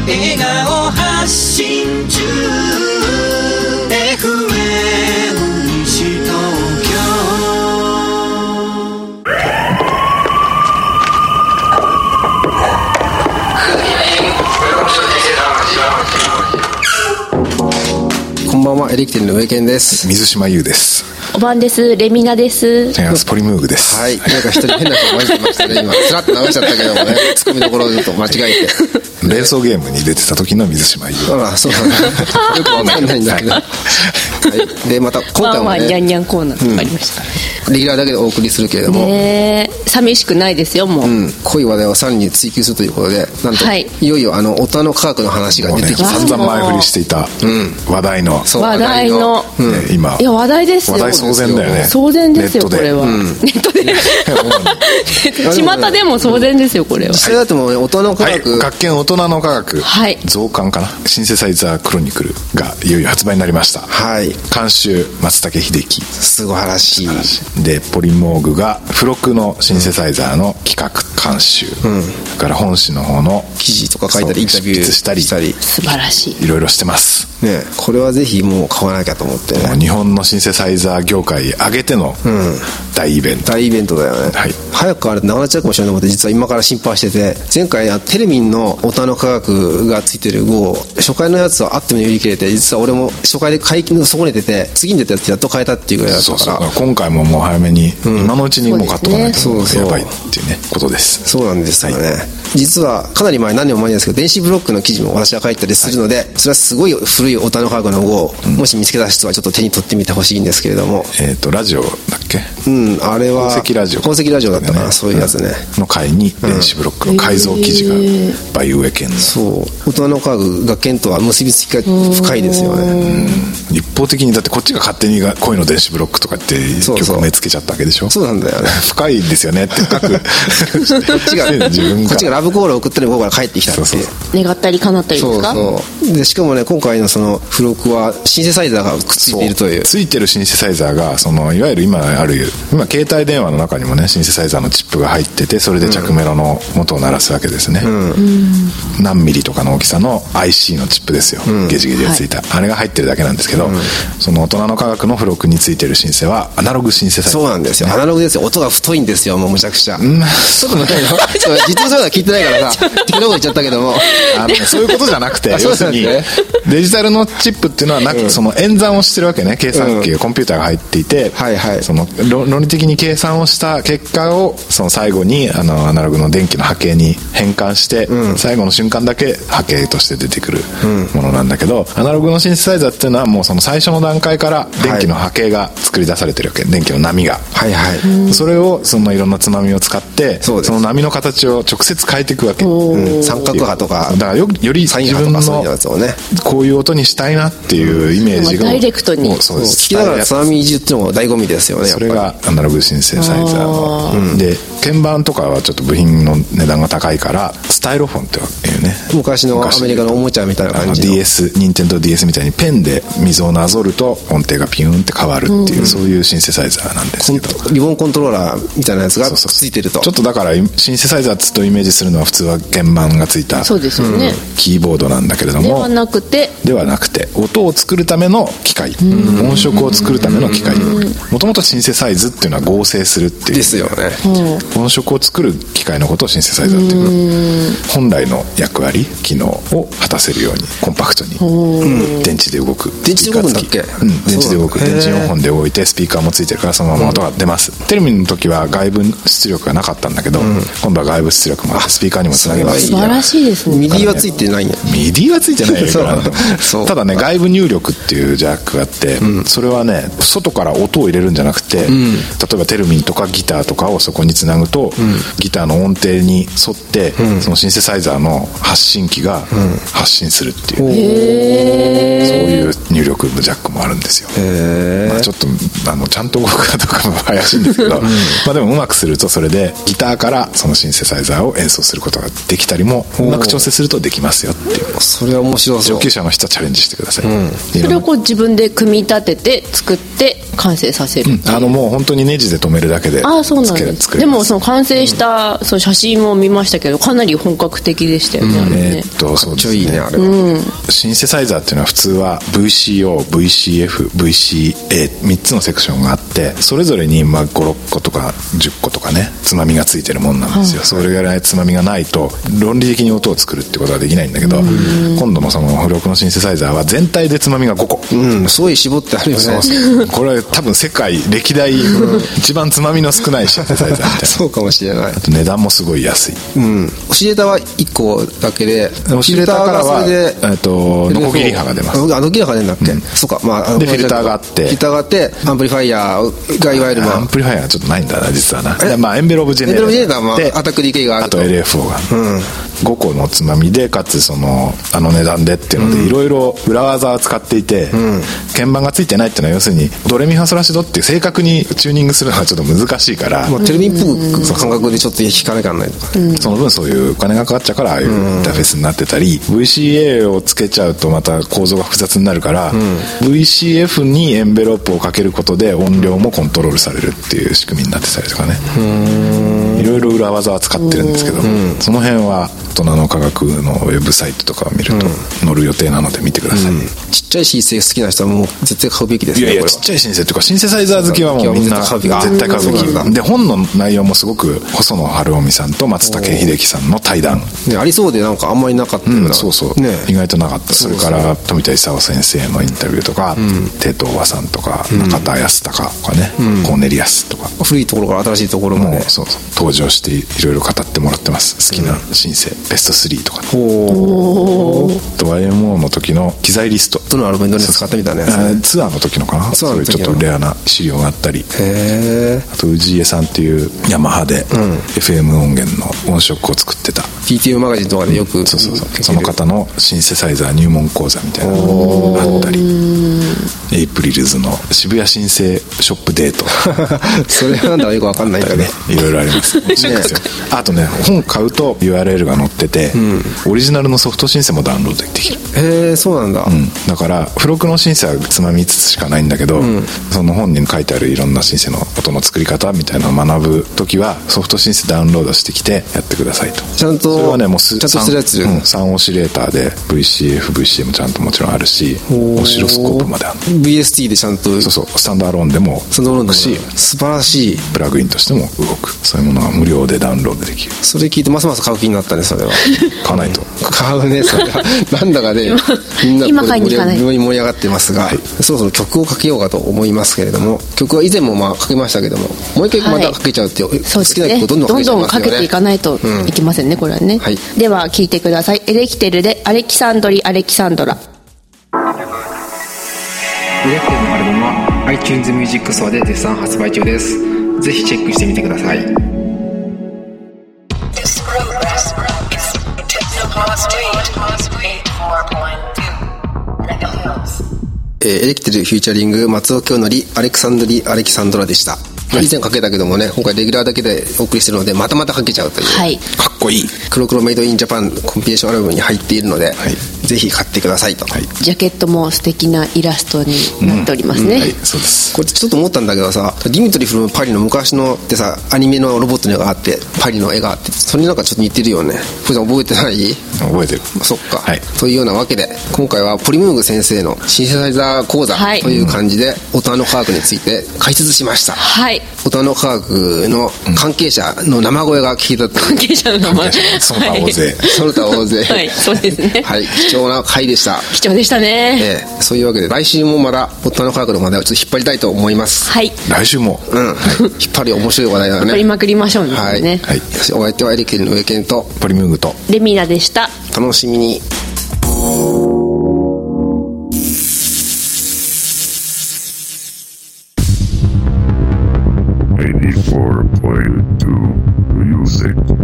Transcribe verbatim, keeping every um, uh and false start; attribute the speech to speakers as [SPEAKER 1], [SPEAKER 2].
[SPEAKER 1] 笑顔発信中 エフエム 西東京。
[SPEAKER 2] こんばんは、エレキテルの上健です。
[SPEAKER 3] 水島優です。
[SPEAKER 4] おばんです。レミナです。
[SPEAKER 3] スポリムーグです。
[SPEAKER 2] はい、なんか一人変な人混じってましたね。今スラッと流しちゃったけどもね、ツッコミどころちょっと間違えて
[SPEAKER 3] 連想ゲームに出てた時の水島優。
[SPEAKER 2] ああ、そうなんだ。よくわかんないんだけど、はい、でまた今回もね、
[SPEAKER 4] まあまあニャンニャンコーナーとかありました、
[SPEAKER 2] うん、レギュラーだけでお送りするけれども、
[SPEAKER 4] ね、寂しくないですよもう、うん、
[SPEAKER 2] 濃い話題をさらに追求するということで、なんと、はい、いよいよあの大人の科学の話が出てきて、
[SPEAKER 3] 散々前振りしていた、うん、話題の
[SPEAKER 4] 話題の、
[SPEAKER 3] うん、ね、今
[SPEAKER 4] いや話題ですよ。
[SPEAKER 3] 話題騒然だよね。
[SPEAKER 4] 騒然ですよこれは、うん、ネットで巷でも騒然ですよこれは。
[SPEAKER 2] それだともう、ね、大人の科学、
[SPEAKER 3] はい、学研大人の科学、はい、増刊かな、シンセサイザークロニクルがいよいよ発売になりました。はい、監修松竹秀樹、
[SPEAKER 2] すごい話
[SPEAKER 3] で、ポリモーグが付録のシンセサイザーの企画監修、うん、だから本誌の方の
[SPEAKER 2] 記事とか書いたりインタビュー
[SPEAKER 3] したり
[SPEAKER 4] 素晴らしい、
[SPEAKER 3] いろいろしてます
[SPEAKER 2] ね。これはぜひもう買わなきゃと思って、ね、
[SPEAKER 3] 日本のシンセサイザー業界挙げての大イベント、
[SPEAKER 2] うん、大イベントだよね、はい、早く買われてなくなっちゃうかもしれないので、実は今から心配してて、前回テレミンの大人の科学がついてる号、初回のやつはあっても売り切れて、実は俺も初回で買い損ねてて、次に出たやつやっと買えたっていうぐらいだったから、そうそう、
[SPEAKER 3] 今回ももう早めに、うん、今のうちにもう買っとかないとやばいっていうねことです。
[SPEAKER 2] そうなんですよね、はい、実はかなり前、何年も前ですけど、電子ブロックの記事も私は書いたりするので、はい、それはすごい古い大人の科学の号を、うん、もし見つけた人はちょっと手に取ってみてほしいんですけれども、
[SPEAKER 3] えっ、ー、とラジオだっけ、
[SPEAKER 2] うん、あれは
[SPEAKER 3] 宝石ラジオ、
[SPEAKER 2] 宝石ラジオだったかな、ね、そういうやつね、
[SPEAKER 3] の回に電子ブロックの改造記事がバイウエケンの、
[SPEAKER 2] そう大人の科学学研とは結びつきが深いですよね。
[SPEAKER 3] うん、一方的にだってこっちが勝手に恋の電子ブロックとかって曲名つけちゃったわけでしょ。
[SPEAKER 2] そうなんだよね。
[SPEAKER 3] 深いですよねって深くこ
[SPEAKER 2] っちが自分こっちがラブコールを送ったり向こうから帰ってきたっていう、そうそう
[SPEAKER 4] 願ったり叶ったりですか。
[SPEAKER 2] そうそうで、しかもね、今回のその付録はシンセサイザーがくっついているという、
[SPEAKER 3] ついてるシンセサイザーがそのいわゆる今ある今携帯電話の中にもね、シンセサイザーのチップが入ってて、それで着メロの元を鳴らすわけですね、うん、何ミリとかの大きさの アイシー のチップですよ、うん、ゲジゲジがついた、はい、あれが入ってるだけなんですけど、うん、その大人の科学の付録についてるシンセはアナログシンセサイザー、
[SPEAKER 2] そうなんですよ、アナログですよ。音が太いんですよ、もうむちゃくちゃ、うん、ちょっと待ってよ実はそういうのは聞いてないからさ適当なこと言っちゃったけども
[SPEAKER 3] あの、ね、そういうことじゃなくて要するにデジタルのチップっていうのはなく、うん、その演算をしてるわけね、計算機、うん、コンピューターが入っていて、はいはい、その論理的に計算をした結果をその最後にあのアナログの電気の波形に変換して、うん、最後の瞬間だけ波形として出てくるものなんだけど、うん、アナログのシンセサイザーっていうのはもうその最初の段階から電気の波形が作り出されてるわけ、電気の波が、はいはい、それをそのいろんなつまみを使ってその波の形を直接変えていくわけ、
[SPEAKER 2] うん、三角波とか
[SPEAKER 3] だから よ, より自分のこういう音にしたいなっていうイメージが、
[SPEAKER 4] ダイレクトに
[SPEAKER 2] そうです、聞きながらつまみいじるっていうのが醍醐味ですよね。
[SPEAKER 3] それがアナログシンセサイザーの、うん、で鍵盤とかはちょっと部品の値段が高いからスタイロフォンっていうね、
[SPEAKER 2] 昔のアメリカのおもちゃみたいな感じの
[SPEAKER 3] ディーエス、任天堂 ディーエス みたいにペンで溝をなぞると音程がピューンって変わるっていう、うん、そういうシンセサイザーなんですけど、
[SPEAKER 2] リボンコントローラーみたいなやつがくっついてると、
[SPEAKER 3] ちょっとだからシンセサイザーつとイメージするのは普通は鍵盤がついた、
[SPEAKER 4] そうですよね、
[SPEAKER 3] キーボードなんだけれども、
[SPEAKER 4] ではなくて
[SPEAKER 3] ではなくて音を作るための機械、音色を作るための機械、もともとシンセサイズっていうのは合成するっていう
[SPEAKER 2] ですよね、
[SPEAKER 3] 音色を作る機械のことをシンセサイザーっていう、本来の役割機能を果たせるようにコンパクトに、うん、電池で動く、
[SPEAKER 2] 電池で動くんだっけ、
[SPEAKER 3] うん、電池で動く、電池よんほんで動いてスピーカーもついてるからそのまま音が出ます、うん、テレビの時は外部出力がなかったんだけど、うん、今度は外部出力もあってスピーカーにもつなげます。
[SPEAKER 4] 素晴らしいですね。
[SPEAKER 2] ミディはついてないんや。
[SPEAKER 3] ミディはついてないよただね、外部入力っていうジャックがあって、うん、それはね外から音を入れるんじゃなくて、うん、例えばテルミンとかギターとかをそこにつなぐと、うん、ギターの音程に沿って、うん、そのシンセサイザーの発信機が発信するっていう、うん、そういう入力のジャックもあるんですよ。まあ、ちょっとあのちゃんと動くかどうかも怪しいんですけど、うん、まあでもうまくするとそれでギターからそのシンセサイザーを演奏することができたりもうまく調整するとできますよっていう。
[SPEAKER 2] それは面面白そう。
[SPEAKER 3] 上級者の人はチャレンジしてください、うん、
[SPEAKER 4] それをこう自分で組み立てて作って完成させる、
[SPEAKER 3] うん、あのもう本当にネジで留めるだけで。
[SPEAKER 4] ああ、そうなんです。でもその完成した、うん、その写真も見ましたけど、かなり本格的でしたよね、うん、あれね。
[SPEAKER 3] えー、っとそうですね、
[SPEAKER 2] いいねあれは、
[SPEAKER 3] うん、シンセサイザーっていうのは普通は ブイシーオー、ブイシーエフ、ブイシーエー みっつのセクションがあって、それぞれにまあご、ろっことかじゅっことかね、つまみがついてるもんなんですよ、はい、それぐらいつまみがないと論理的に音を作るってことはできないんだけど、今度もその付録のシンセサイザーは全体でつまみがごこ、
[SPEAKER 2] うん、すごい絞ってあるよね。そう
[SPEAKER 3] そうこれは多分世界歴代一番つまみの少ないシンセサイザーみたいな
[SPEAKER 2] そうかもしれない。
[SPEAKER 3] あと値段もすごい安い、
[SPEAKER 2] うん、オシレーターはいっこだけで、
[SPEAKER 3] オシレーターからはえっとノコギリ刃が出ます。
[SPEAKER 2] あ、ノコギリ刃が出るんだっけ、うん、そうか、まあ、
[SPEAKER 3] でフィルターがあって
[SPEAKER 2] フィルターがあってアンプリファイヤーがいわゆる、まあ、
[SPEAKER 3] アンプリファイヤーはちょっとないんだな実はな。まあエンベローブジェネレーター、
[SPEAKER 2] まあ、アタックディケイがあると、
[SPEAKER 3] あと エルエフオー が、うん、ごこのつまみでかつそのあの値段でっていうのでいろいろ裏技を使っていて、うん、鍵盤がついてないっていうのは要するにドレミファソラシドっていう正確にチューニングするのはちょっと難しいから、
[SPEAKER 2] まあ、テレビっぽく感覚でちょっと弾かなきゃならないとか、うん、
[SPEAKER 3] その分そういうお金がかかっちゃうからああいうインターフェースになってたり、うん、ブイシーエー をつけちゃうとまた構造が複雑になるから、うん、ブイシーエフ にエンベロープをかけることで音量もコントロールされるっていう仕組みになってたりとかね、いろいろ裏技は使ってるんですけど、うん、その辺は大人の科学のウェブサイトとかを見ると載る予定なので見てください、うん、
[SPEAKER 2] ちっちゃいシンセ好きな人はもう絶対買うべきですね。
[SPEAKER 3] いやいやちっちゃいシンセとかシンセサイザー好きはもうみんな絶対買うべきで、本の内容もすごく細野晴臣さんと松武秀樹さんの対談、
[SPEAKER 2] ね、ありそうでなんかあんまりなかったような、
[SPEAKER 3] うん、そうそう、ね、意外となかった。それから富田勲先生のインタビューとか、うん、テトワさんとか、うん、中田康隆とかね、うん、コーネリアスとか
[SPEAKER 2] 古いところから新しいところまで
[SPEAKER 3] そうそう登場していろいろ語ってもらってます。好きなシンセ、うん、ベストスリーとか、ね、
[SPEAKER 2] お
[SPEAKER 3] ーと ワイエムオー の時の機材リスト、
[SPEAKER 2] どのアルバムに使ってみたいなやつ、
[SPEAKER 3] ツアーの時のかな、そういうちょっとレアな資料があったり、
[SPEAKER 2] へ
[SPEAKER 3] あと氏家さんっていうヤマハで エフエム 音源の音色を作ってた、
[SPEAKER 2] ピーティーエム マガジンとかでよく、
[SPEAKER 3] そうそうそう、その方のシンセサイザー入門講座みたいなのがあったり、エイプリルズの渋谷シンセショップデート
[SPEAKER 2] それなんだかよく分かんないんだね
[SPEAKER 3] いろいろありますねあとね本買うと ユーアールエル が載ってて、うん、オリジナルのソフトシンセもダウンロードできる。
[SPEAKER 2] へえ、そうなんだ、
[SPEAKER 3] うん、だから付録のシンセはつまみいつつしかないんだけど、うん、その本に書いてあるいろんなシンセの音の作り方みたいなのを学ぶときはソフトシンセダウンロードしてきてやってくださいと。
[SPEAKER 2] ちゃんと
[SPEAKER 3] それはねもうす
[SPEAKER 2] ちゃんとするやつ、
[SPEAKER 3] うん、さんオシレーターで ブイシーエフ、ブイシーエム ちゃんともちろんあるし、オシロスコープまであるの。
[SPEAKER 2] ブイエスティー でちゃんと、
[SPEAKER 3] そうそう、スタンドアローンでも動くし、
[SPEAKER 2] 素晴らしい
[SPEAKER 3] プラグインとしても動く、そういうものが無料でダウンロードできる。
[SPEAKER 2] それ聞いてますます買う気になったね。それは
[SPEAKER 3] 買わないと
[SPEAKER 2] 買うねそれはなんだかねみんな
[SPEAKER 4] 今買いに行かない
[SPEAKER 2] 盛り上がってますが、はい、そろそろ曲をかけようかと思いますけれども、曲は以前もまあかけましたけども、もう一回またかけちゃうっていう、はい、好きな曲をどんどんかけちゃいますよね。どんどんかけていかないといけませんね、うん、これはね、はい、
[SPEAKER 4] では聴いてください。エレキテルでアレキサンドリアレキサンドラ。
[SPEAKER 2] エレキテルのアルバムは iTunes Music Store で絶賛発売中です。ぜひチェックしてみてください。えー、エレキテルフューチャリング松尾京則アレクサンドリアレキサンドラでした。はい、以前かけたけどもね、今回レギュラーだけでお送りしてるのでまたまたかけちゃうという、
[SPEAKER 4] はい、
[SPEAKER 3] かっこいい
[SPEAKER 2] 黒黒メイドインジャパンコンピレーションアルバムに入っているので、はい、ぜひ買ってくださいと、はい、
[SPEAKER 4] ジャケットも素敵なイラストになっておりますね、うんうん、はい、
[SPEAKER 3] そうです。
[SPEAKER 2] これちょっと思ったんだけどさ、ディミトリ・フロム・パリの昔のってさ、アニメのロボットの絵があってパリの絵があって、それになんかちょっと似てるよね。ふうさん覚えてない？
[SPEAKER 3] 覚えてる。
[SPEAKER 2] そっか、
[SPEAKER 3] はい、
[SPEAKER 2] というようなわけで今回はポリムーグ先生のシンセサイザー講座という感じで音の科学について解説しました。
[SPEAKER 4] はい、
[SPEAKER 2] 音の科学の関係者の生声が聞いたという、
[SPEAKER 4] 関係者の名前、
[SPEAKER 3] その他大勢、
[SPEAKER 2] その他大勢、
[SPEAKER 4] はい、そうですね、
[SPEAKER 2] はい、貴重な回でした。
[SPEAKER 4] 貴重でしたね、
[SPEAKER 2] えー、そういうわけで来週もまだ音の科学の話題をちょっと引っ張りたいと思います。
[SPEAKER 4] はい、
[SPEAKER 3] 来週も、
[SPEAKER 2] うん、はい、引っ張り面白い話題だね。引っ張
[SPEAKER 4] りまくりましょうね。
[SPEAKER 2] はい、はい、お相手はエレキテルの上健と
[SPEAKER 3] ポリムーグと
[SPEAKER 4] レミナでした。
[SPEAKER 2] 楽しみに。
[SPEAKER 5] eighty-four point two Music